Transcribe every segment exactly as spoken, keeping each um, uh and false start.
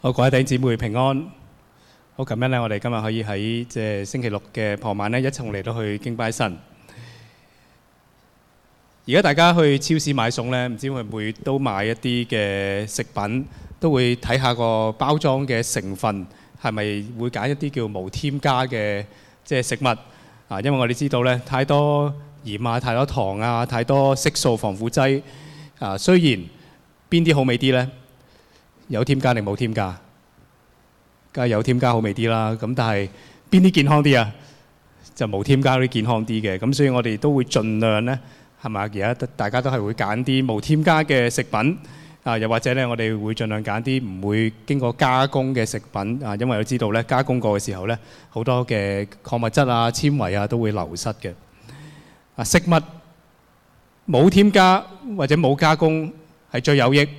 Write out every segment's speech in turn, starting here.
好，各位弟兄姊妹平安。好，感恩咧，我哋今日可以喺即係星期六嘅傍晚咧，一齊嚟到去敬拜神。而家大家去超市買餸咧，唔知會唔會都買一啲嘅食品，都會睇下個包裝嘅成分係咪會揀一啲叫無添加嘅即係食物啊？因為我哋知道咧，太多鹽啊、太多糖啊、太多色素防腐劑啊。雖然邊啲好味啲咧？有添加定冇添加？梗係有添加好味啲啦。咁但係邊啲健康啲啊？就冇添加啲健康啲嘅。咁所以我哋都會盡量咧，係咪？而家大家都係會揀啲冇添加嘅食品啊，又或者咧，我哋會盡量揀啲唔會經過加工嘅食品啊，因為我知道咧，加工過嘅時候咧，好多嘅礦物質啊、纖維啊都會流失嘅。啊，食物冇添加或者冇加工係最有益。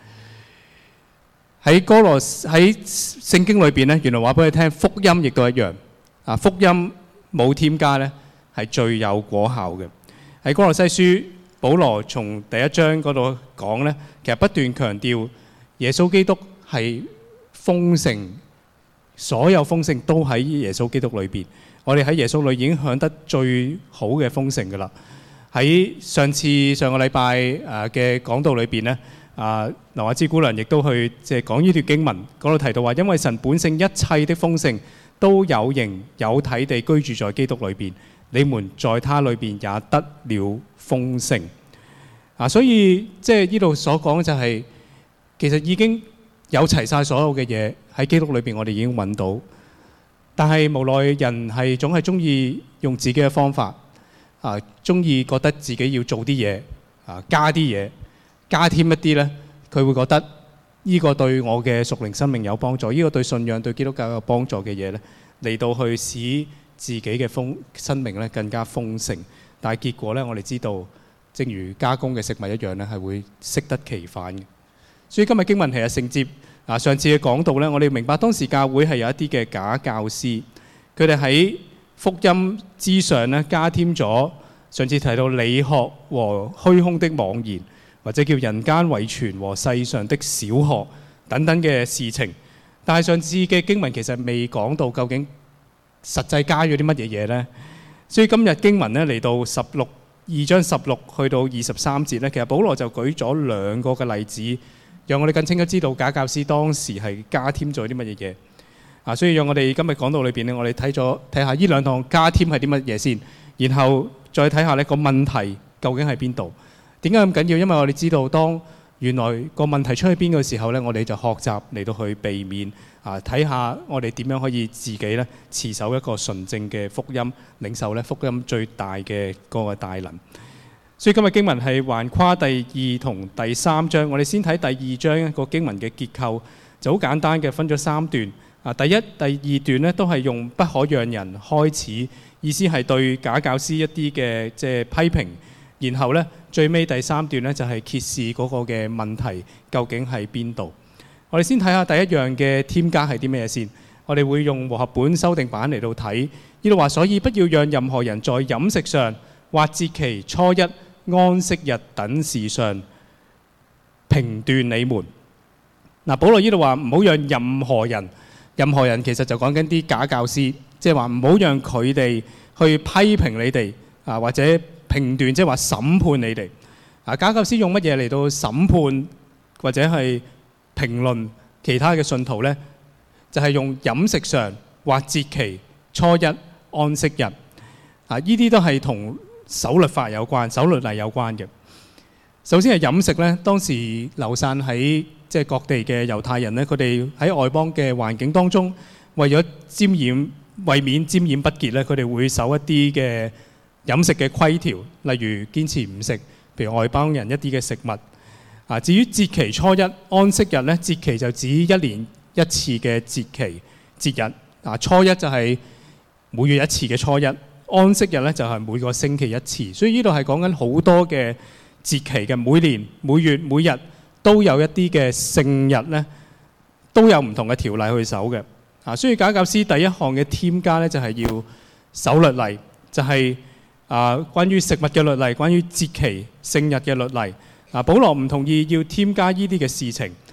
喺哥羅喺聖經裏邊咧，原來話俾你聽，福音亦都一樣。啊，福音冇添加咧，係最有果效嘅。喺哥羅西書，保羅從第一章嗰度講咧，其實不斷強調耶穌基督係豐盛，所有豐盛都喺耶穌基督裏邊。我哋喺耶穌裏已經享得最好嘅豐盛噶啦。喺上次上個禮拜誒嘅講道裏邊咧。啊，劉亞芝姑娘亦都去即係講呢段經文，嗰度提到話，因為神本性一切的豐盛都有形有體地居住在基督裏邊，你們在他裏邊也得了豐盛。啊，所以即係呢度所講就係、是，其實已經有齊晒所有嘅嘢喺基督裏邊，我哋已經揾到。但係無奈人係總係中意用自己嘅方法，啊，中意覺得自己要做啲嘢，啊，加啲嘢。加添一啲呢，佢會覺得呢個對我嘅屬靈生命有幫助，呢個對信仰對基督教有幫助嘅嘢呢，嚟到去使自己嘅豐生命呢更加豐盛。但係結果呢，我哋知道，正如加工嘅食物一樣呢，係會適得其反嘅。所以今日經文其實承接啊上次嘅講道呢，我哋明白當時教會係有一啲嘅假教師，佢哋喺福音之上呢加添咗上次提到理學和虛空的妄言，或者叫人間遺傳和世上的小學等等嘅事情，但係上次嘅經文其實未講到究竟實際加咗啲乜嘢嘢呢？所以今日經文呢嚟到十六二章十六去到二十三節呢，其實保羅就舉咗兩個嘅例子，讓我哋更清楚知道假教師當時係加添咗啲乜嘢嘢啊！所以讓我哋今日講道裏邊呢，我哋睇咗睇下呢兩堂加添係啲乜嘢先，然後再睇下呢個問題究竟喺邊度。點解咁緊要？因為我哋知道，當原來個問題出喺邊嘅時候呢，我哋就學習嚟到去避免啊，睇下我哋點樣可以自己呢持守一個純正嘅福音，領受呢福音最大嘅嗰個大能。所以今日經文係橫跨第二同第三章。我哋先睇第二章一個經文嘅結構，就好簡單嘅，分咗三段。啊，第一、第二段呢都係用不可讓人開始，意思係對假教師一啲嘅即係批評。然後呢，最尾第三段呢，就係揭示嗰個嘅問題究竟喺邊度。我哋先睇下第一樣嘅添加係啲咩先。我哋會用和合本修訂版嚟到睇。呢度話，所以不要讓任何人在飲食上或節期、初一、安息日等事上評斷你們。嗱，保羅呢度話唔好讓任何人，任何人其實就講緊啲假教師，即係話唔好讓佢哋去批評你哋啊，或者評斷，即係話審判你哋。啊，假教師用乜嘢嚟到審判或者係評論其他嘅信徒呢？就係用飲食上或節期、初一、安息日。啊，呢啲都係同守律法有關、守律例有關嘅。首先係飲食呢，當時流散喺即係各地嘅猶太人呢，佢哋喺外邦嘅環境當中，為咗沾染、為免沾染不潔呢，佢哋會守一啲嘅飲食嘅規條，例如堅持唔食，譬如外邦人一啲嘅食物。啊，至於節期初一、安息日呢，節期就指一年一次嘅節期節日。啊，初一就係每月一次嘅初一，安息日呢就係每個星期一次。所以呢度係講緊好多嘅節期嘅，每年、每月、每日都有一啲嘅聖日呢，都有唔同嘅條例去守嘅。啊，所以假教師第一項嘅添加呢，就係要守律例，就係、是。啊，關於食物嘅律例，關於節期、聖日嘅律例，啊，保羅唔同意要添加呢啲嘅事情。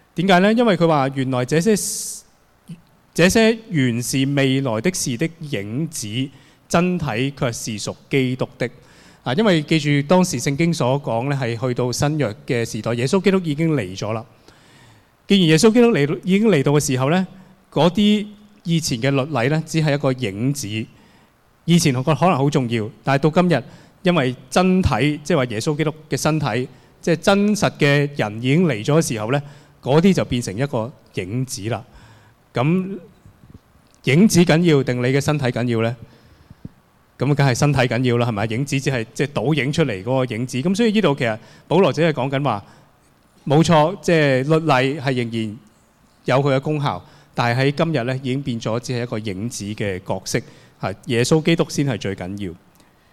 點解呢？因為佢話原來這些這些原是未來的事的影子，真體卻是屬基督的。啊，因為記住當時聖經所講咧，係去到新約嘅時代，耶穌基督已經嚟咗啦。既然耶穌基督嚟已經嚟到嘅時候咧，嗰啲以前嘅律例咧，只係一個影子。以前我覺得可能好重要，但係到今日，因為真體，即係話耶穌基督嘅身體，即係真實嘅人已經嚟咗嘅時候咧，嗰啲就變成一個影子啦。咁影子緊要定你嘅身體緊要咧？咁梗係身體緊要啦，係咪？影子只係即係倒影出嚟嗰個影子。咁所以呢度其實保羅只係講緊話，冇錯，即係律例係仍然有佢嘅功效，但係喺今日咧已經變咗只係一個影子嘅角色，係耶穌基督先係最緊要。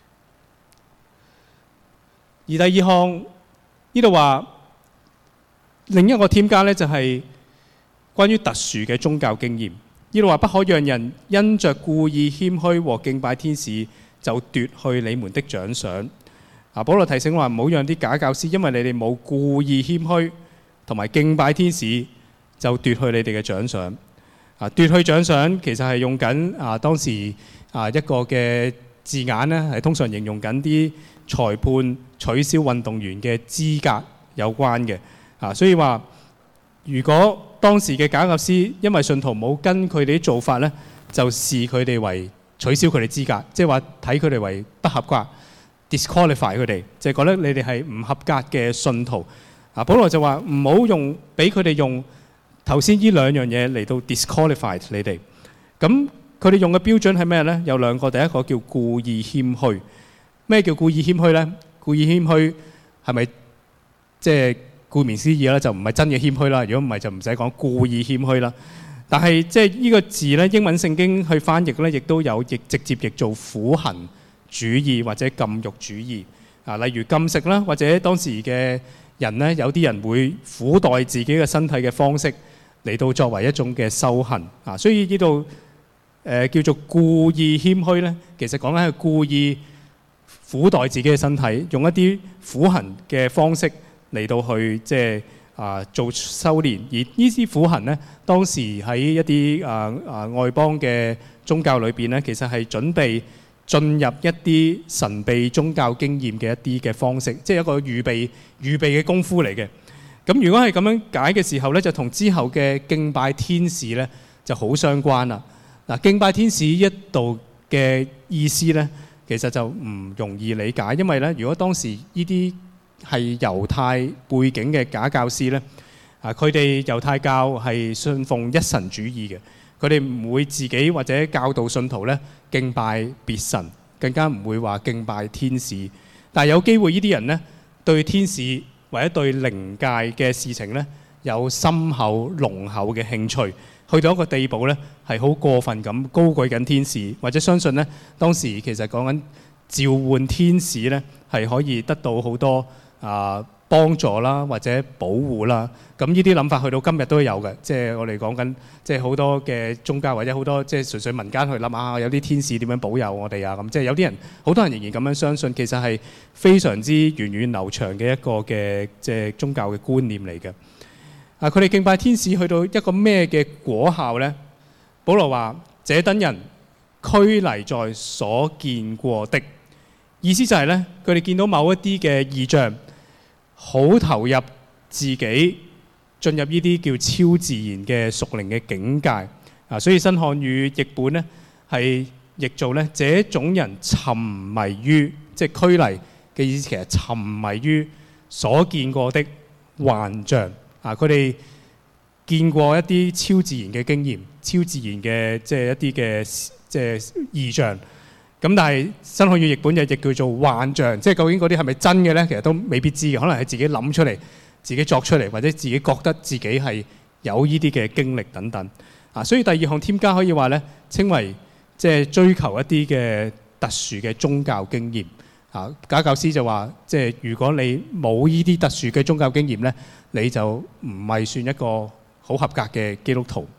而第二項呢度話另一個添加咧，就係關於特殊嘅宗教經驗。呢度話不可讓人因着故意謙虛和敬拜天使就奪去你們的獎賞。啊，保羅提醒話唔好讓啲假教師因為你哋冇故意謙虛同埋敬拜天使就奪去你哋嘅獎賞。啊，奪去獎賞其實係用緊啊當時啊一個嘅字眼呢，係通常形容緊啲裁判取消運動員嘅資格有關嘅。啊，所以話如果當時嘅假教師因為信徒冇跟佢哋啲做法呢，就視佢哋為取消佢哋資格，即係話睇佢哋為不合格 disqualify 佢哋，就係覺得你哋係唔合格嘅信徒。啊，保羅就話唔好用俾佢哋用頭先呢兩樣嘢嚟到 disqualify 你哋。咁佢哋用嘅標準係咩呢？有兩個，第一個叫故意謙虛。咩叫故意謙虛呢？故意謙虛係咪即係顧名思義啦，就唔係真嘅謙虛啦。如果唔係就唔使講故意謙虛啦。但係即係呢個字咧，英文聖經去翻譯咧，亦都有譯直接譯做苦行主義或者禁慾主義啊。例如禁食啦，或者當時嘅人咧，有啲人會苦待自己嘅身體嘅方式嚟到作為一種嘅修行啊。所以呢度誒叫做故意謙虛咧，其實講緊係故意苦待自己嘅身體，用一啲苦行嘅方式嚟到去即係啊做修練。而呢啲苦行咧，當時喺一啲啊啊外邦嘅宗教裏邊咧，其實係準備進入一啲神秘宗教經驗嘅一啲嘅方式，即係一個預備預備嘅功夫嚟嘅。咁如果係咁樣解嘅時候咧，就同之後嘅敬拜天使咧就好相關啦。嗱，敬拜天使一度嘅意思咧，其實就唔容易理解，因為咧，如果當時呢啲係猶太背景嘅假教師咧，啊，佢哋猶太教係信奉一神主義嘅，佢哋唔會自己或者教導信徒咧敬拜別神，更加唔會話敬拜天使。但係有機會呢啲人咧對天使或者對靈界嘅事情咧有深厚濃厚嘅興趣，去到一個地步咧係好過分咁高舉緊天使，或者相信咧當時其實講緊召喚天使咧係可以得到好多啊幫助啦，或者保護啦。咁呢啲諗法去到今日都有嘅，即係我哋講緊即係好多嘅宗教或者好多即係純粹民間去諗下，有啲天使點樣保佑我哋啊咁。即係有啲人好多人仍然咁樣相信，其實係非常之源遠流長嘅一個嘅即係宗教嘅觀念嚟嘅。啊，佢哋敬拜天使去到一個咩嘅果效呢？保羅話：這等人拘泥在所見過的，意思就係咧，佢哋見到某一啲嘅異象，好投入自己進入呢啲叫超自然嘅屬靈嘅境界啊。所以新漢語譯本咧係譯做咧，這種人沉迷於，即係拘泥嘅意思，其實沉迷於所見過的幻象啊。佢哋見過一啲超自然嘅經驗、超自然嘅即係一啲嘅即係異象。咁但係新漢語譯本就譯叫做幻象，即係究竟嗰啲係咪真嘅咧？其實都未必知嘅，可能係自己諗出嚟、自己作出嚟，或者自己覺得自己係有呢啲嘅經歷等等啊。所以第二項添加可以話咧，稱為即係追求一啲嘅特殊嘅宗教經驗啊。假教師就話，即係如果你冇呢啲特殊嘅宗教經驗咧，你就唔係算一個好合格嘅基督徒。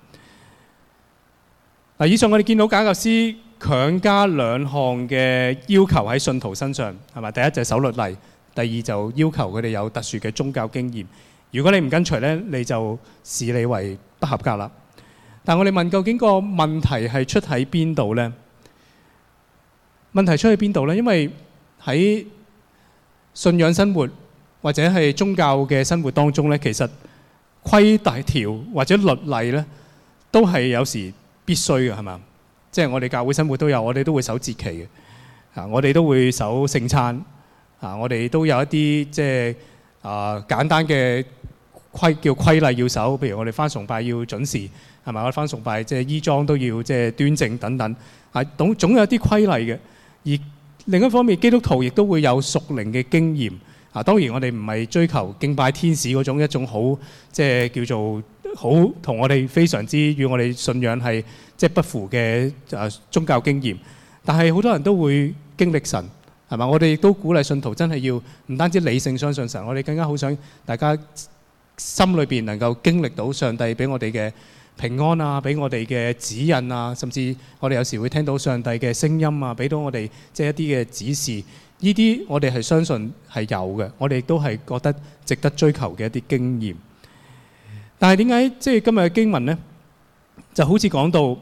嗱，以上我哋見到假教師強加兩項嘅要求喺信徒身上，係咪？第一就係守律例，第二就要求佢哋有特殊嘅宗教經驗。 如果你唔跟隨咧，你就視你為不合格啦。但我哋問究竟個問題係出喺邊度呢？問題出喺邊度呢？因為喺信仰生活或者係宗教嘅生活當中咧，其實規大條或者律例咧，都係有時必須嘅，係嘛？即係我哋教會生活都有，我哋都會守節期嘅，啊，我哋都會守聖餐，啊，我哋都有一啲即係啊簡單嘅規叫規例要守，譬如我哋返崇拜要準時，係咪？我哋返崇拜即係衣裝都要即係端正等等，啊，總總有啲規例嘅。而另一方面，基督徒亦都會有屬靈嘅經驗。啊，當然我哋唔係追求敬拜天使嗰種一種好即係叫做好同我哋非常之與我哋信仰係即係不符嘅啊宗教經驗。但係好多人都會經歷神，係嘛？我哋亦都鼓勵信徒真係要唔單止理性相信神，我哋更加好想大家心裏邊能夠經歷到上帝俾我哋嘅平安啊，俾我哋嘅指引啊，甚至我哋有時會聽到上帝嘅聲音啊，俾到我哋即係一啲嘅指示。呢啲我哋係相信係有嘅，我哋亦都係覺得值得追求嘅一啲經驗。但係點解即係今日嘅經文呢，就好似講到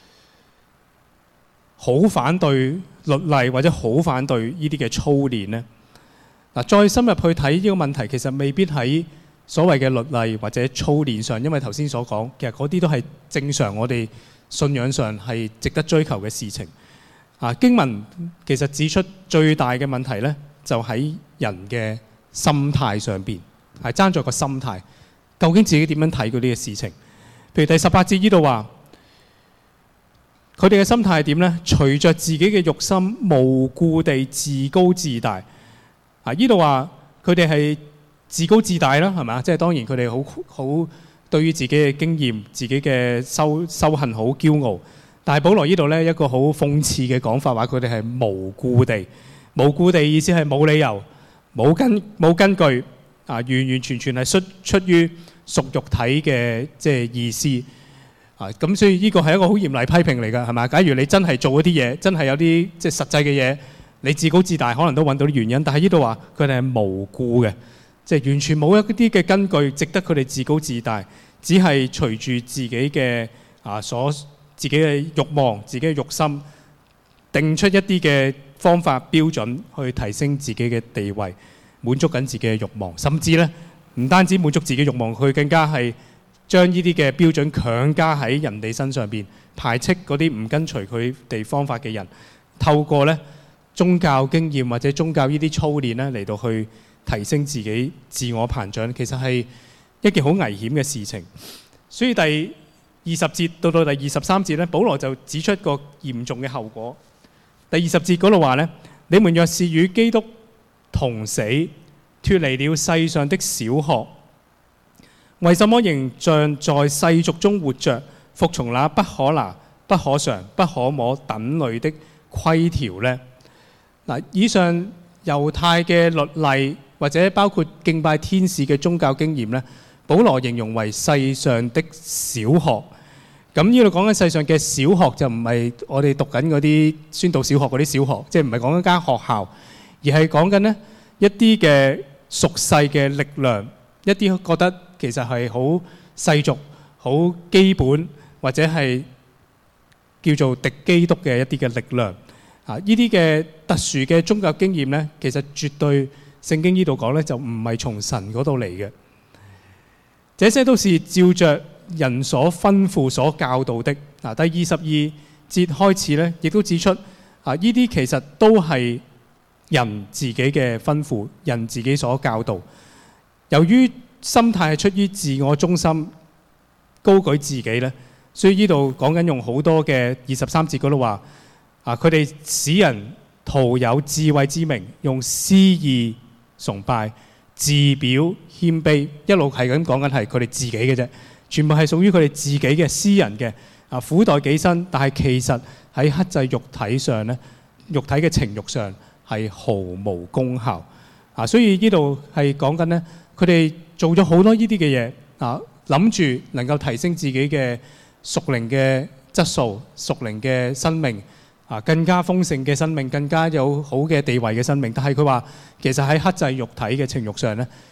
好反對律例或者好反對呢啲嘅操練呢？嗱，再深入去睇呢個問題，其實未必喺所謂嘅律例或者操練上，因為頭先所講，其實嗰啲都係正常我哋信仰上係值得追求嘅事情。啊，經文其實指出最大嘅問題呢，就喺人嘅心態上邊，係爭在個心態。究竟自己點樣睇嗰啲嘅事情？譬如第十八節呢度話，佢哋嘅心態係點呢？隨着自己嘅肉心，無故地自高自大。啊，呢度話佢哋係自高自大啦，係咪？即係當然佢哋好好對於自己嘅經驗、自己嘅修修行好驕傲。但係保羅呢度呢，一個好諷刺嘅講法，話佢哋係無故地，無故地意思係冇理由、冇根冇根據啊，完完全全係出出於屬肉體嘅即係意思啊。咁所以呢個係一個好嚴厲批評嚟㗎，係咪？假如你真係做一啲嘢，真係有啲即係實際嘅嘢，你自高自大，可能都揾到啲原因。但係呢度話佢哋係無故嘅，即係完全冇一啲嘅根據，值得佢哋自高自大，只係隨住自己嘅啊所。自己嘅慾望、自己嘅慾心，定出一啲嘅方法標準去提升自己嘅地位，滿足緊自己嘅慾望，甚至咧唔單止滿足自己慾望，佢更加係將呢啲嘅標準強加喺人哋身上邊，排斥嗰啲唔跟隨佢哋方法嘅人，透過咧宗教經驗或者宗教呢啲操練咧嚟到去提升自己自我膨脹，其實係一件好危險嘅事情。所以第二十節到到第二十三節咧，保羅就指出一個嚴重嘅後果。第二十節嗰度話咧，你們若是與基督同死，脫離了世上的小學，為什麼仍像在世俗中活着，服從那不可拿、不可嘗、不可摸等類的規條呢？嗱，以上猶太嘅律例或者包括敬拜天使嘅宗教經驗咧，保羅形容為世上的小學。咁呢度講緊世上嘅小學，就唔係我哋讀緊嗰啲宣道小學嗰啲小學，即係唔係講緊間學校，而係講緊呢一啲嘅俗世嘅力量，一啲覺得其實係好世俗、好基本或者係叫做敵基督嘅一啲嘅力量。啊，呢啲嘅特殊嘅宗教經驗呢，其實絕對聖經呢度講呢，就唔係從神嗰度嚟嘅。這些都是照着人所吩咐、所教導的。嗱，第二十二節開始咧，亦都指出啊，呢啲其實都係人自己嘅吩咐，人自己所教導。由於心態係出於自我中心、高舉自己咧，所以呢度講緊用好多嘅二十三節嗰度話啊，佢哋使人徒有智慧之名，用私意崇拜，自表謙卑，一路係咁講緊係佢哋自己嘅啫。全部係屬於佢哋自己嘅私人嘅啊，苦待己身，但係其實喺克制肉體上咧，肉體嘅情慾上係毫無功效啊！所以呢度係講緊咧，佢哋做咗好多呢啲嘅嘢啊，諗住能夠提升自己嘅屬靈嘅質素、屬靈嘅生命啊，更加豐盛嘅生命，更加有好嘅地位嘅生命。但係佢話其實喺克制肉體嘅情慾上咧，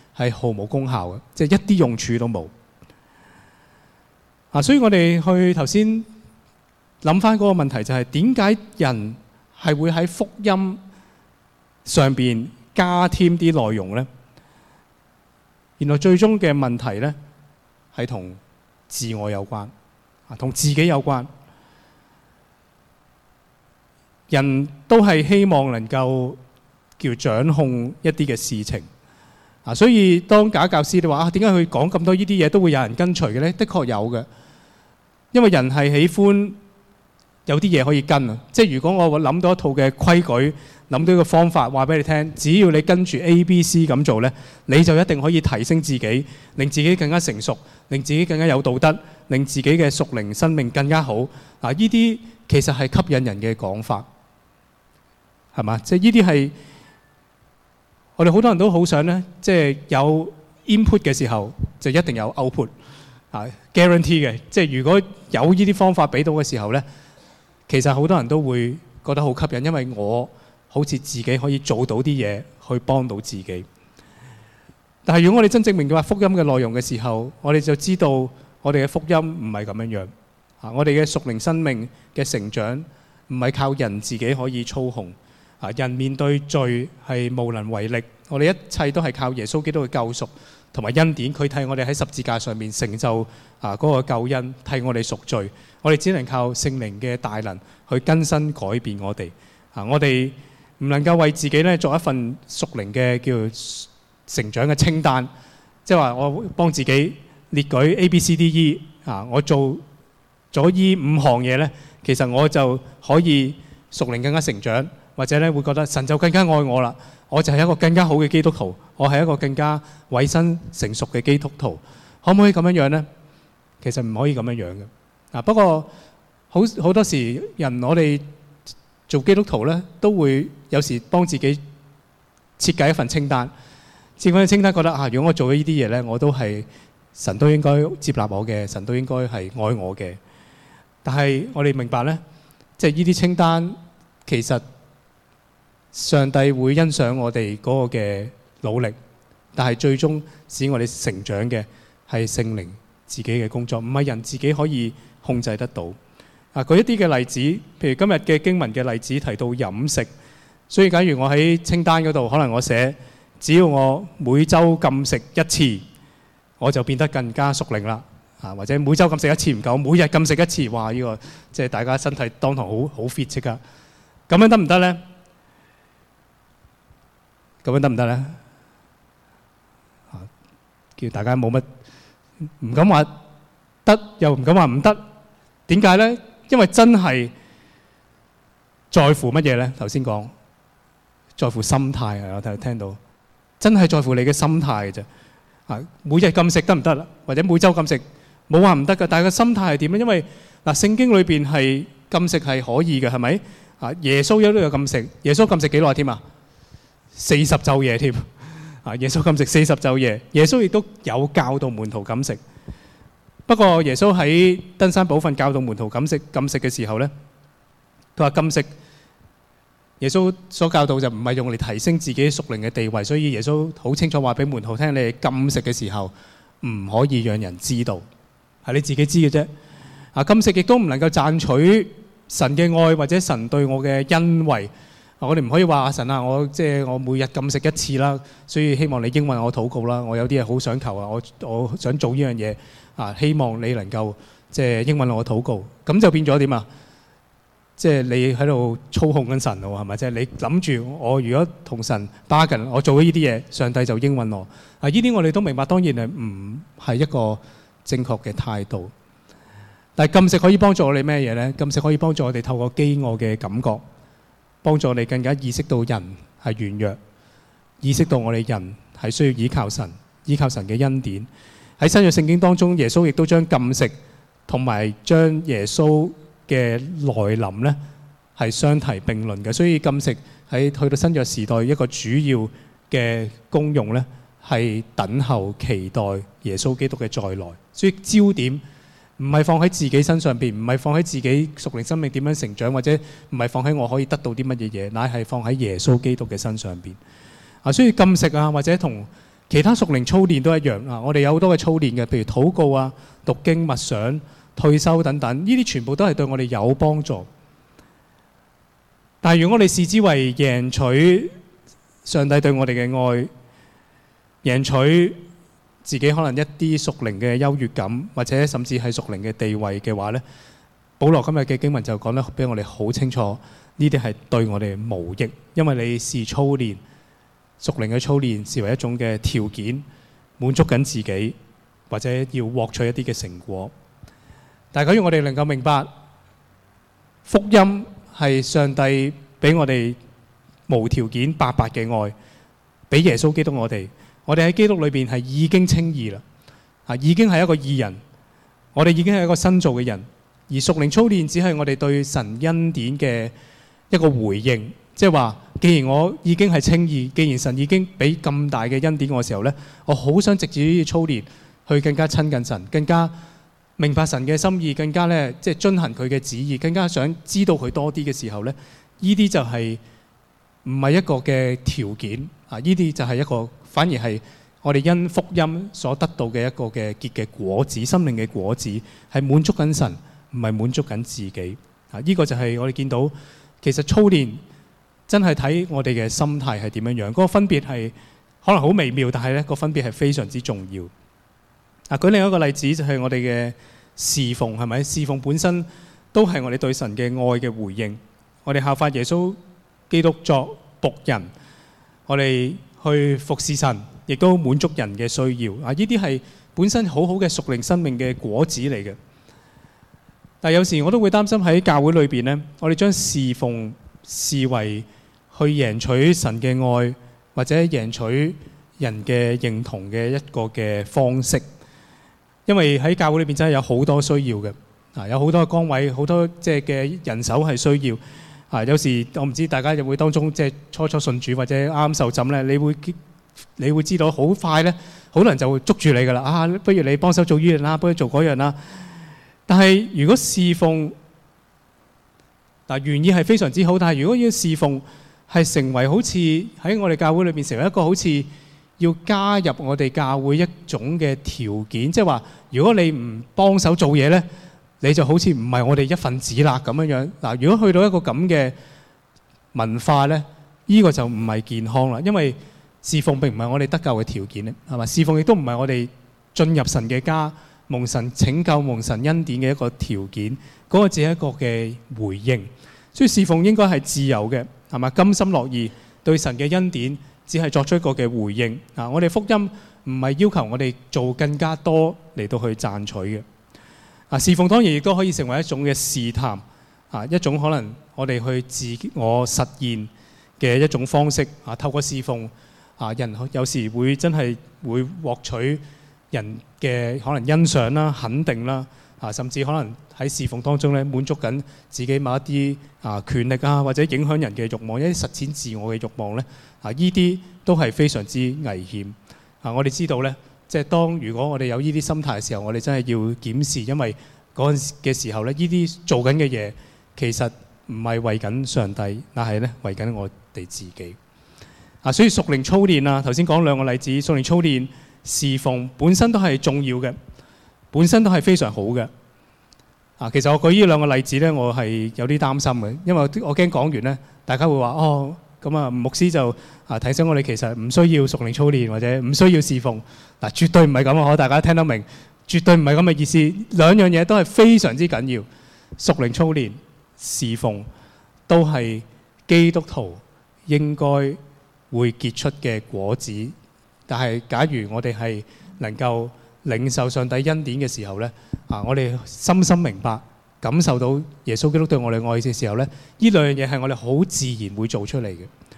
係毫無功效嘅，即係一啲用處都冇。啊，所以我哋去頭先諗翻嗰個問題就係點解人係會喺福音上邊加添啲內容呢？原來最終嘅問題呢係同自我有關，啊，同自己有關。人都係希望能夠叫掌控一啲嘅事情，啊，所以當假教師你話啊，點解佢講咁多呢啲嘢都會有人跟隨嘅呢？的確有嘅，因為人係喜歡有啲嘢可以跟啊。即係如果我諗到一套嘅規矩，諗到一個方法話俾你聽，只要你跟住 A、B、C 咁做呢，你就一定可以提升自己，令自己更加成熟，令自己更加有道德，令自己嘅屬靈生命更加好。啊，呢啲其實係吸引人嘅講法。係嘛？即係呢啲係我哋好多人都好想咧，即係有 input 嘅時候就一定有 output 啊 ，guarantee 嘅。即係如果有呢啲方法俾到嘅時候咧，其實好多人都會覺得好吸引，因為我好似自己可以做到啲嘢去幫到自己。但係如果我哋真正明白福音嘅內容嘅時候，我哋就知道我哋嘅福音唔係咁樣樣啊！我哋嘅屬靈生命嘅成長唔係靠人自己可以操控。啊！人面對罪係無能為力，我哋一切都係靠耶穌基督嘅救贖同埋恩典，佢替我哋喺十字架上面成就啊嗰個救恩，替我哋贖罪。我哋只能靠聖靈嘅大能去更新改變我哋。啊！我哋唔能夠為自己咧作一份屬靈嘅叫成長嘅清單，即係話我幫自己列舉 A、B、C、D、E 啊！我做咗依五項嘢咧，其實我就可以屬靈更加成長。或者咧會覺得神就更加愛我啦，我就係一個更加好嘅基督徒，我係一個更加委身成熟嘅基督徒，可唔可以咁樣樣呢？其實唔可以咁樣樣嘅。啊，不過好好多時人我哋做基督徒咧，都會有時幫自己設計一份清單，設計嘅清單覺得啊，如果我做咗呢啲嘢咧，我都係神都應該接納我嘅，神都應該係愛我嘅。但係我哋明白咧，即係呢啲清單其實上帝會欣賞我哋嗰個嘅努力，但係最終使我哋成長嘅係聖靈自己嘅工作，唔係人自己可以控制得到。啊，舉一啲嘅例子，譬如今日嘅經文嘅例子提到飲食，所以假如我喺清單嗰度，可能我寫只要我每週禁食一次，我就變得更加屬靈啦。啊，或者每週禁食一次唔夠，每日禁食一次，哇！呢個即係大家身體當堂好好 fit 即刻，咁樣得唔得呢？咁樣得唔得咧？啊，叫大家冇乜唔敢話得，又唔敢話唔得。點解咧？因為真係在乎乜嘢咧？頭先講在乎心態啊！我睇聽到真係在乎你嘅心態嘅啫。啊，每日禁食得唔得啦？或者每週禁食冇話唔得㗎，但係個心態係點咧？因為嗱，聖經裏邊係禁食係可以嘅，係咪？啊，耶穌都有禁食，耶穌禁食幾耐添啊？四十晝夜添，啊！耶穌禁食四十晝夜，耶穌亦都有教導門徒禁食。不過耶穌喺登山寶訓教導門徒禁食禁食嘅時候咧，佢話禁食，耶穌所教導就唔係用嚟提升自己屬靈嘅地位，所以耶穌好清楚話俾門徒聽：你哋禁食嘅時候唔可以讓人知道，係你自己知嘅啫。啊，禁食亦都唔能夠賺取神嘅愛或者神對我嘅恩惠。我哋唔可以話阿神啊，我即係我每日禁食一次啦，所以希望你應允我禱告啦。我有啲嘢好想求啊，我我想做呢樣嘢啊，希望你能夠即係應允我禱告。咁就變咗點啊？即係你喺度操控緊神喎，係咪？即係你諗住我如果同神 bargain，我做咗呢啲嘢，上帝就應允我。啊，呢啲我哋都明白，當然係唔係一個正確嘅態度。但係禁食可以幫助我哋咩嘢咧？禁食可以幫助我哋透過飢餓嘅感覺，幫助我哋更加意識到人係軟弱，意識到我哋人係需要依靠神，依靠神嘅恩典。喺新約聖經當中，耶穌亦都將禁食同埋將耶穌嘅來臨咧係相提並論嘅。所以禁食喺去到新約時代一個主要嘅功用咧係等候期待耶穌基督嘅再來。所以焦點唔係放喺自己身上邊，唔係放喺自己屬靈生命點樣成長，或者唔係放喺我可以得到啲乜嘢嘢，乃係放喺耶穌基督嘅身上邊。啊，所以禁食啊，或者同其他屬靈操練都一樣啊！我哋有好多嘅操練嘅，譬如禱告啊、讀經、默想、退修等等，呢啲全部都係對我哋有幫助。但係如果我哋視之為贏取上帝對我哋嘅愛，贏取自己可能一啲屬靈嘅優越感，或者甚至係屬靈嘅地位嘅話呢，保羅今日嘅經文就講得俾我哋好清楚，呢啲係對我哋無益，因為你視操練屬靈嘅操練視為一種嘅條件，滿足緊自己，或者要獲取一啲嘅成果。但係假如我哋能夠明白福音係上帝俾我哋無條件白白嘅愛，俾耶穌基督我哋，我哋喺基督裏邊係已經稱義啦，啊，已經係一個義人，我哋已經係一個新造嘅人。而屬靈操練只係我哋對神恩典嘅一個回應，即係話，既然我已經係稱義，既然神已經俾咁大嘅恩典我嘅時候呢，我好想藉住呢啲操練去更加親近神，更加明白神嘅心意，更加咧即係遵行佢嘅旨意，更加想知道佢多啲嘅時候呢，呢啲就係唔係一個嘅條件啊！呢啲就係一個反而係我哋因福音所得到嘅一個嘅結嘅果子，生命嘅果子係滿足緊神，唔係滿足緊自己啊！呢個就係我哋見到其實操練真係睇我哋嘅心態係點樣樣，嗰個分別係可能好微妙，但係呢個分別係非常之重要。啊，舉另一個例子就係我哋嘅侍奉，係咪？侍奉本身都係我哋對神嘅愛嘅回應。我哋效法耶穌基督作僕人，我哋去服侍神，亦都滿足人嘅需要。啊，呢啲係本身好好嘅屬靈生命嘅果子嚟嘅。但係有時我都會擔心喺教會裏邊呢，我哋將侍奉視為去贏取神嘅愛，或者贏取人嘅認同嘅一個嘅方式。因為喺教會裏邊真係有好多需要嘅，啊，有好多崗位，好多即係嘅人手係需要。啊，有時我唔知大家有冇當中即係初初信主或者啱啱受浸咧，你會你會知道好快咧，好多人就會捉住你噶啦。啊，不如你幫手做呢樣啦，不如做嗰樣啦。但係如果侍奉嗱原意係非常之好，但係如果要侍奉係成為好似喺我哋教會裏邊成為一個好似要加入我哋教會一種嘅條件，即係話如果你唔幫手做嘢咧，你就好似唔係我哋一份子啦咁樣樣。嗱，如果去到一個咁嘅文化咧，呢個就唔係健康啦，因為侍奉並唔係我哋得救嘅條件咧，係嘛？侍奉亦都唔係我哋進入神嘅家、蒙神拯救、蒙神恩典嘅一個條件，嗰個只係一個嘅回應。所以侍奉應該係自由嘅，係嘛？甘心樂意對神嘅恩典，只係作出一個嘅回應。啊，我哋福音唔係要求我哋做更加多嚟到去賺取嘅。啊，侍奉當然亦都可以成為一種嘅試探，啊，一種可能我哋去自我實現嘅一種方式。啊，透過侍奉，啊，人有時會真係會獲取人嘅可能欣賞啦、肯定啦，啊，甚至可能喺侍奉當中咧滿足緊自己某一啲啊權力啊，或者影響人嘅慾望，一啲實踐自我嘅慾望咧，啊，呢啲都係非常之危險。啊，我哋知道咧。即係當如果我哋有呢啲心態嘅時候，我哋真係要檢視，因為嗰陣嘅時候咧，呢啲做緊嘅嘢其實唔係為緊上帝，但係咧為緊我哋自己。啊，所以屬靈操練啊，頭先講兩個例子，屬靈操練、侍奉本身都係重要嘅，本身都係非常好嘅。啊，其實我舉呢兩個例子咧，我係有啲擔心嘅，因為我驚講完咧，大家會話哦。咁啊，牧師就啊提醒我哋，其實唔需要屬靈操練或者唔需要侍奉。嗱，絕對唔係咁啊！可大家聽得明，絕對唔係咁嘅意思。兩樣嘢都係非常之緊要，屬靈操練、侍奉都係基督徒應該會結出嘅果子。但係假如我哋係能夠領受上帝恩典嘅時候咧，啊，我哋深深明白。感受到耶穌基督對我哋愛嘅時候咧，呢兩樣嘢係我哋好自然會做出嚟嘅。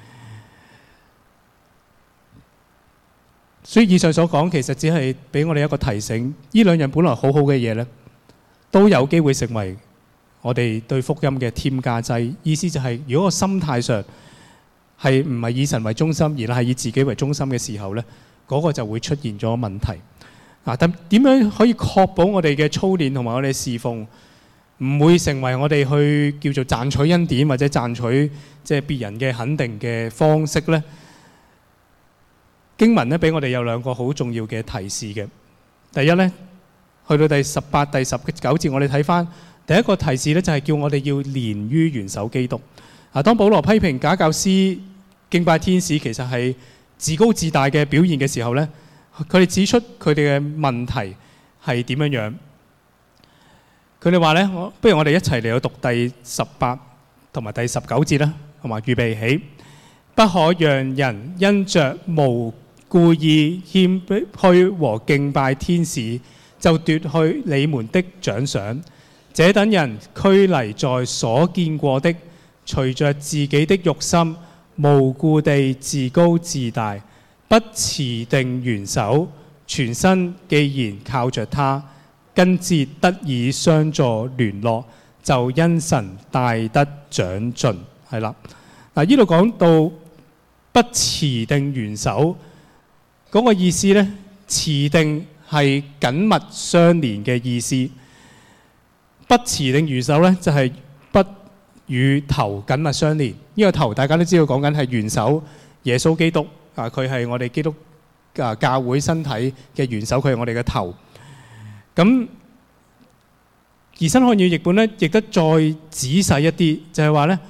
所以以上所講其實只係俾我哋一個提醒，呢兩樣本來好好嘅嘢咧，都有機會成為我哋對福音嘅添加劑。意思就係、是，如果個心態上係唔係以神為中心，而係以自己為中心嘅時候咧，嗰、那個就會出現咗問題。啊，但點樣可以確保我哋嘅操練同埋我哋侍奉唔會成為我哋去叫做賺取恩典或者賺取即係別人嘅肯定嘅方式呢？ 經文咧俾我哋有兩個好重要嘅提示嘅。第一咧，去到第十八、第十九節，我哋睇翻第一個提示咧，就係叫我哋要連於元首基督。啊，當保羅批評假教師敬拜天使其實係自高自大嘅表現嘅時候咧，佢哋指出佢哋嘅問題係點樣樣。佢哋話咧，我不如我哋一齊嚟到讀第十八同埋第十九節啦，同埋預備起，不可讓人因着無故意謙虛和敬拜天使，就奪去你們的獎賞。這等人拘泥在所見過的，隨着自己的肉心，無故地自高自大，不持定元首，全身既然靠着他，根節得以相助聯絡，就因神大得長進。係啦，嗱，呢度講到不持定元首嗰個意思呢，持定係緊密相連嘅意思。不持定元首呢，就係不與頭緊密相連。呢個頭大家都知道講緊係元首耶穌基督啊，佢係我哋基督啊教會身體嘅元首，佢係我哋嘅頭。咁而新漢語譯本咧，譯得再仔細一啲，就係話咧，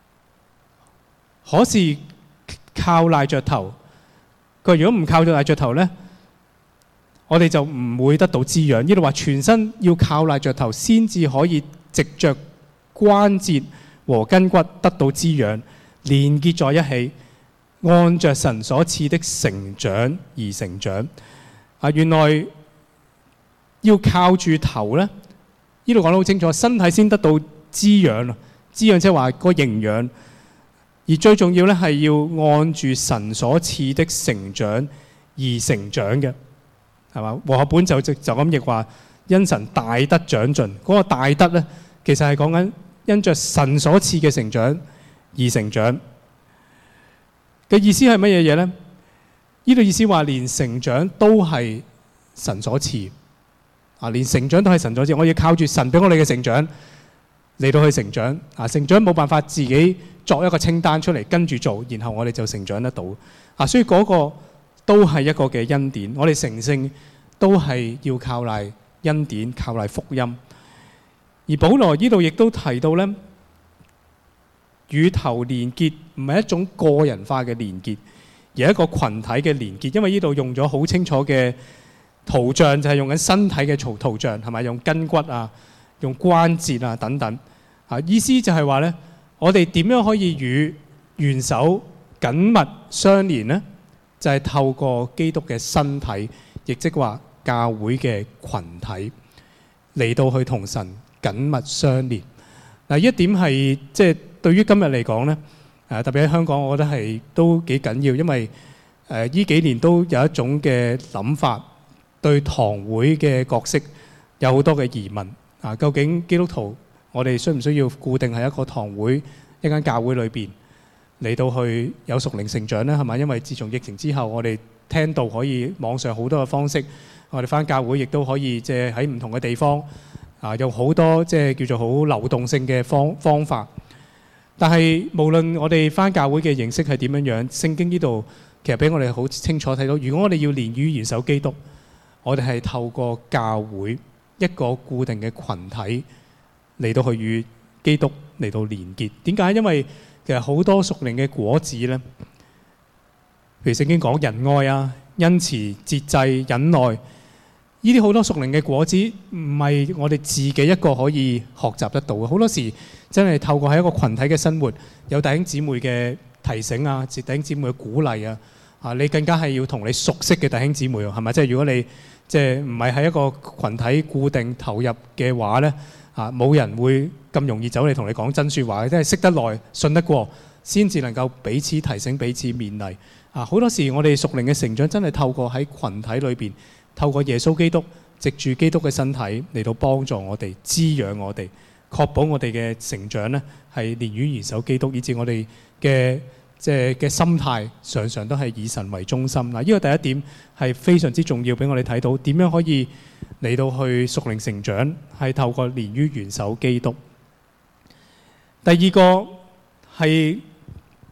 可是靠賴着頭。佢如果唔靠賴着頭咧，我哋就唔會得到滋養。呢度話全身要靠賴着頭，先至可以藉着關節和筋骨得到滋養，連結在一起，按着神所賜的成長而成長。啊，原來要靠住頭咧，呢度講得好清楚，身體先得到滋養。滋養即係話個營養，而最重要咧係要按住神所賜的成長而成長嘅，係嘛？和合本就就就咁譯話，因神大得長進。嗰、那個大得咧，其實係講緊因着神所賜嘅成長而成長嘅意思係乜嘢嘢咧？呢度意思話連成長都係神所賜。啊！連成長都係神所賜，我要靠住神俾我哋嘅成長嚟到去成長。啊！成長冇辦法自己作一個清單出嚟跟住做，然後我哋就成長得到。啊！所以嗰個都係一個嘅恩典，我哋成聖都係要靠賴恩典，靠賴福音。而保羅呢度亦都提到咧，與頭連結唔係一種個人化嘅連結，而係一個群體嘅連結。因為呢度用咗好清楚嘅圖像，就係用緊身體嘅圖圖像，係咪用筋骨啊、用關節啊等等啊？意思就係話咧，我哋點樣可以與元首緊密相連呢？就係、是、透過基督嘅身體，亦即係話教會嘅群體嚟到去同神緊密相連。嗱，呢一點係即係對於今日嚟講咧，誒特別喺香港，我覺得係都幾緊要，因為誒呢、呃、幾年都有一種嘅諗法。對堂會嘅角色有好多嘅疑問啊！究竟基督徒我哋需唔需要固定喺一個堂會一間教會裏邊嚟到去有屬靈成長呢？係咪？因為自從疫情之後，我哋聽到可以網上好多嘅方式，我哋返教會亦都可以即係喺唔同嘅地方啊，有好多即係叫做好流動性嘅方方法。但係無論我哋返教會嘅形式係點樣樣，聖經呢度其實俾我哋好清楚睇到，如果我哋要連於元首基督，我哋係透過教會一個固定嘅群體嚟到去與基督嚟到連結。點解？因為其實好多屬靈嘅果子咧，譬如聖經講仁愛啊、恩慈、節制、忍耐，呢啲好多屬靈嘅果子唔係我哋自己一個可以學習得到嘅。好多時真係透過喺一個群體嘅生活，有弟兄姊妹嘅提醒啊，弟兄姊妹嘅鼓勵啊，啊，你更加係要同你熟悉嘅弟兄姊妹，係咪？即係如果你即係唔係喺一個群體固定投入嘅話咧，啊，冇人會咁容易走嚟同你講真説話，即係識得耐、信得過，先至能夠彼此提醒、彼此勉勵。啊，好多時我哋屬靈嘅成長真係透過喺群體裏邊，透過耶穌基督，藉住基督嘅身體嚟到幫助我哋、滋養我哋，確保我哋嘅成長咧係連於元首基督，以致我哋嘅即係嘅心態常常都係以神為中心。嗱，呢個第一點係非常之重要，俾我哋睇到點樣可以嚟到去屬靈成長，係透過連於元首基督。第二個係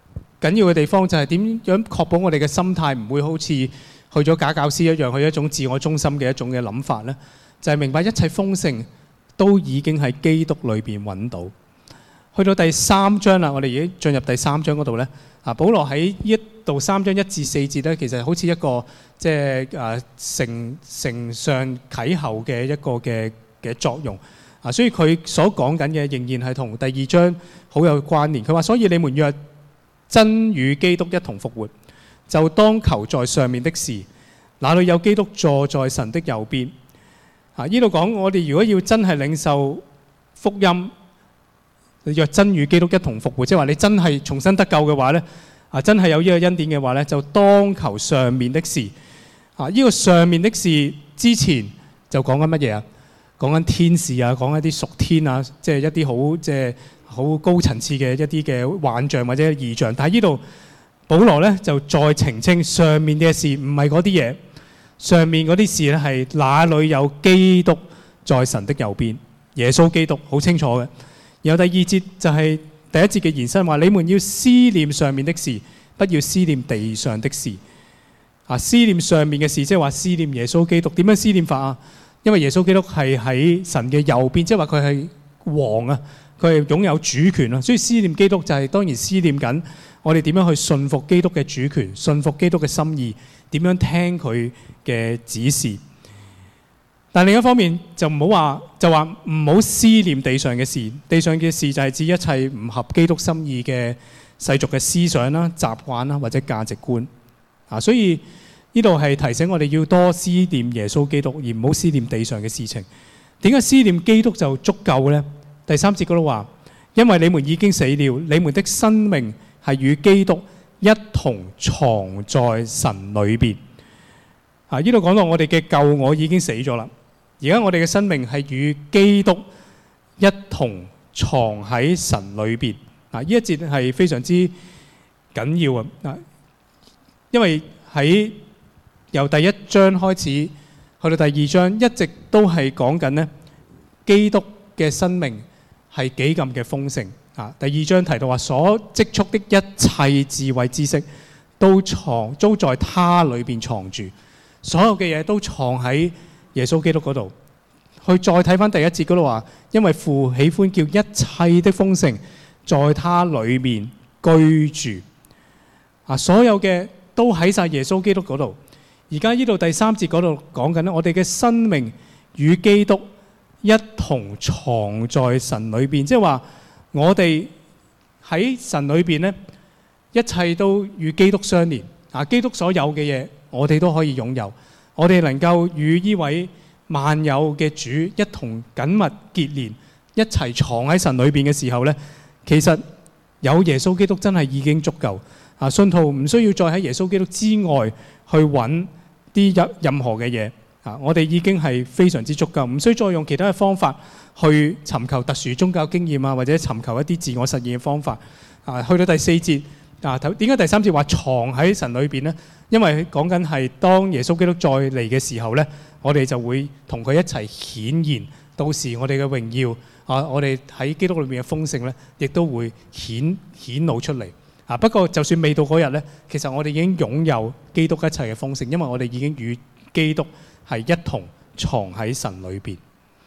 緊要嘅地方就係點樣確保我哋嘅心態唔會好似去咗假教師一樣，去一種自我中心嘅一種嘅諗法呢？就係明白一切豐盛都已經喺基督裏邊揾到。去到第三章啦，我哋已經進入第三章嗰度呢。啊，保羅喺呢度三章一至四節呢，其實好似一個即係誒承承上啟後嘅一個嘅嘅作用。啊，所以佢所講緊嘅仍然係同第二章好有關聯。佢話：所以你們若真與基督一同復活，就當求在上面的事，那裏有基督坐在神的右邊。啊，呢度講我哋如果要真係領受福音，若真與基督一同復活，即係話你真係重新得救嘅話呢，啊，真係有呢個恩典嘅話呢，就當求上面的事。啊，呢個上面的事之前就講緊乜嘢啊？講緊天使啊，講一啲屬天啊，即係一啲好即係好高層次嘅一啲嘅幻象或者異象。但係呢度保羅咧就再澄清上面嘅事唔係嗰啲嘢，上面嗰啲事咧係那裏有基督在神的右邊，耶穌基督好清楚嘅。然後第二節就係第一節嘅延伸，話你們要思念上面的事，不要思念地上的事。啊，思念上面嘅事，即係話思念耶穌基督。點樣思念法啊？因為耶穌基督係喺神嘅右邊，即係話佢係王啊，佢係擁有主權啊，所以思念基督就係當然思念緊我哋點樣去信服基督嘅主權，信服基督嘅心意，點樣聽佢嘅指示。但另一方面就唔好話，就話唔好思念地上嘅事。地上嘅事就係指一切唔合基督心意嘅世俗嘅思想啦、習慣啦或者價值觀啊，所以呢度係提醒我哋要多思念耶穌基督，而唔好思念地上嘅事情。點解思念基督就足夠呢？第三節嗰度話：因為你們已經死了，你們的生命係與基督一同藏在神裏邊。啊，呢度講到我哋嘅舊我已經死咗啦，而家我哋嘅生命係與基督一同藏喺神裏邊。啊，呢一節係非常之緊要啊！啊，因為喺由第一章開始去到第二章，一直都係講緊呢基督嘅生命係幾咁嘅豐盛啊！第二章提到話，所積蓄的一切智慧知識都藏都在他裏邊藏住，所有嘅嘢都藏喺耶穌基督嗰度。去再睇翻第一節嗰度話，因為父喜歡叫一切的豐盛在他裏面居住啊！所有嘅都喺晒耶穌基督嗰度。而家呢度第三節嗰度講緊咧，我哋嘅生命與基督一同藏在神裏邊，即係話我哋喺神裏邊咧，一切都與基督相連啊！基督所有嘅嘢，我哋都可以擁有。我哋能夠與呢位萬有嘅主一同緊密結連，一齊藏喺神裏邊嘅時候咧，其實有耶穌基督真係已經足夠啊！信徒唔需要再喺耶穌基督之外去揾啲任何嘅嘢啊！我哋已經係非常之足夠，唔需要再用其他嘅方法去尋求特殊宗教經驗啊，或者尋求一啲自我實現嘅方法啊。去到第四節啊，點解第三節話藏喺神裏邊呢？因為講緊係當耶穌基督再嚟嘅時候呢，我哋就會同佢一齊顯現，到時我哋嘅榮耀啊，我哋喺基督裏面嘅豐盛呢，亦都會顯顯露出嚟。啊！不過就算未到嗰日呢，其實我哋已經擁有基督一切嘅豐盛，因為我哋已經與基督係一同藏喺神裏邊。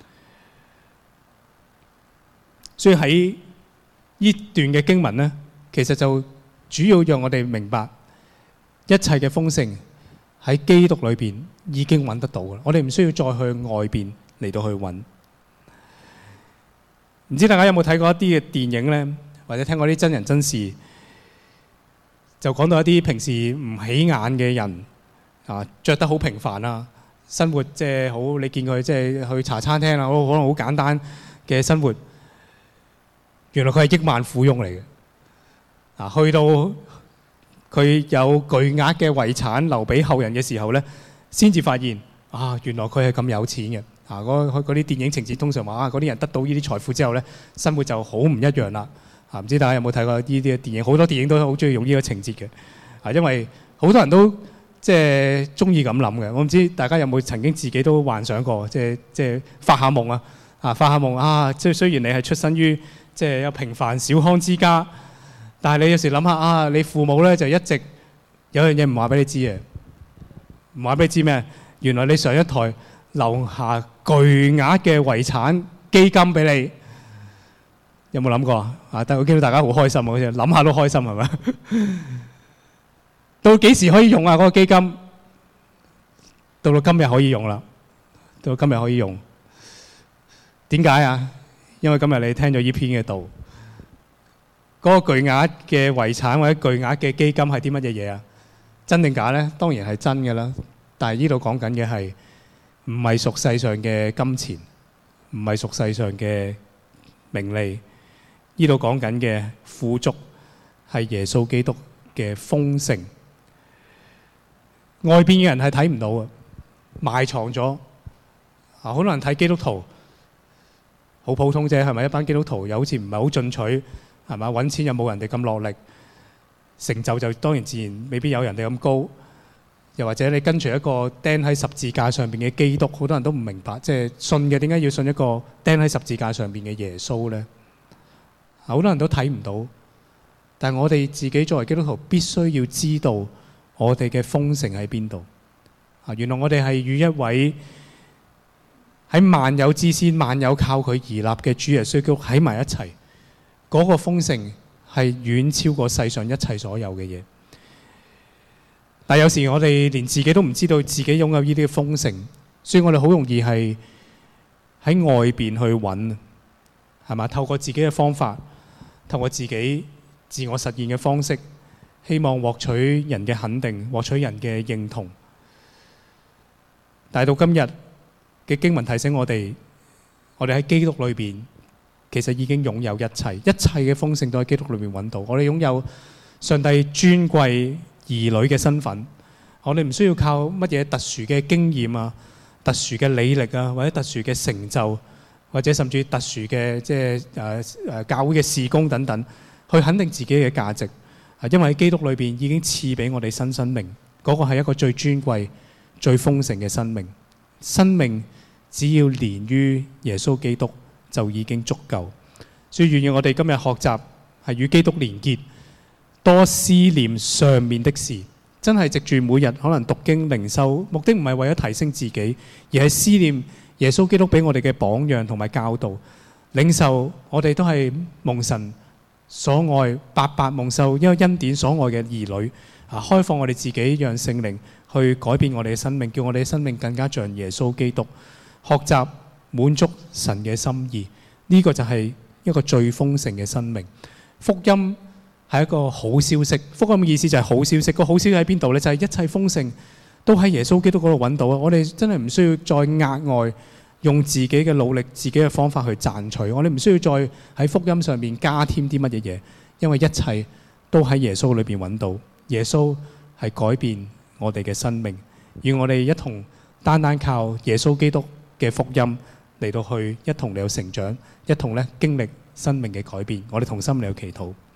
所以喺呢段嘅經文呢，其實就主要讓我哋明白一切嘅豐盛喺基督裏邊已經揾得到嘅，我哋唔需要再去外邊嚟到去揾。唔知大家有冇睇過一啲嘅電影呢？或者聽過啲真人真事？就講到一啲平時唔起眼嘅人啊，著得好平凡啊，生活即係好，你見佢即係去茶餐廳啊，可能好簡單嘅生活，原來佢係億萬富翁嚟嘅。啊，去到佢有巨額嘅遺產留俾後人嘅時候咧，先至發現啊，原來佢係咁有錢嘅。啊，嗰嗰啲電影情節通常話啊，嗰啲人得到呢啲財富之後咧，生活就好唔一樣啦。啊，唔知大家有冇睇過呢啲嘅電影？好多電影都好中意用呢個情節嘅。啊，因為好多人都即係中意咁諗嘅。我唔知大家有冇曾經自己都幻想過，即係即係發下夢啊！啊，發下夢啊！即係雖然你係出身於即係有平凡小康之家， 但係你有時諗下啊，你父母咧就一直有樣嘢唔話俾你知嘅，唔話俾你知咩？原來你上一代留下巨額嘅遺產基金俾你，有冇諗過啊？啊，但係我見到大家好開心啊，好似諗下都開心係咪？到幾時可以用啊？嗰個基金到到今日可以用啦，到今日可以用。點解啊？因為今日你聽咗呢篇嘅道，嗰個巨額嘅遺產或者巨額嘅基金係啲乜嘢嘢啊？真定假呢？當然係真嘅啦。但係呢度講緊嘅係唔係屬世上嘅金錢，唔係屬世上嘅名利。呢度講緊嘅富足係耶穌基督嘅豐盛。外邊嘅人係睇唔到嘅，埋藏咗。啊，好多人睇基督徒好普通啫，係咪？一班基督徒又好似唔係好進取，係咪？揾錢又冇人哋咁落力，成就就當然自然未必有人哋咁高。又或者你跟隨一個釘喺十字架上邊嘅基督，好多人都唔明白，即係信嘅點解要信一個釘喺十字架上邊嘅耶穌呢？好多人都睇唔到，但係我哋自己作為基督徒，必須要知道我哋嘅豐盛喺邊度。啊，原來我哋係與一位喺萬有之先、萬有靠佢而立嘅主耶穌基督喺埋一齊，嗰個豐盛係遠超過世上一切所有嘅嘢。但有時我哋連自己都唔知道自己擁有呢啲嘅豐盛，所以我哋好容易係喺外邊去揾，係嘛？透過自己嘅方法，透過自己自我實現嘅方式，希望獲取人嘅肯定，獲取人嘅認同。但係到今日嘅經文提醒我哋，我哋喺基督裏邊其實已經擁有一切，一切嘅豐盛都喺基督裏面揾到。我哋擁有上帝尊貴兒女嘅身份，我哋唔需要靠乜嘢特殊嘅經驗啊、特殊嘅履歷啊，或者特殊嘅成就，或者甚至特殊嘅即係誒誒教會嘅事工等等，去肯定自己嘅價值。啊，因為喺基督裏邊已經賜俾我哋新生命，嗰個係一個最尊貴、最豐盛嘅生命。生命只要連於耶穌基督就已經足夠。所以願意我哋今日學習係與基督連結，多思念上面的事，真係藉住每日可能讀經靈修，目的唔係為咗提升自己，而係思念耶穌基督俾我哋嘅榜樣同埋教導，領受我哋都係蒙神所愛，白白蒙受因為恩典所愛嘅兒女啊，開放我哋自己，讓聖靈去改變我哋嘅生命，叫我哋嘅生命更加像耶穌基督，學習滿足神嘅心意。呢、這個就係一個最豐盛嘅生命。福音係一個好消息，福音嘅意思就係好消息。個好消息喺邊度呢？就係、是、一切豐盛都喺耶穌基督嗰度揾到啊！我哋真係唔需要再額外用自己嘅努力、自己嘅方法去賺取。我哋唔需要再喺福音上面加添啲乜嘢嘢，因為一切都喺耶穌裏邊揾到。耶穌係改變我哋嘅生命，與我哋一同單單靠耶穌基督嘅福音嚟到去一同嚟到成長，一同咧經歷生命嘅改變。我哋同心嚟到祈禱。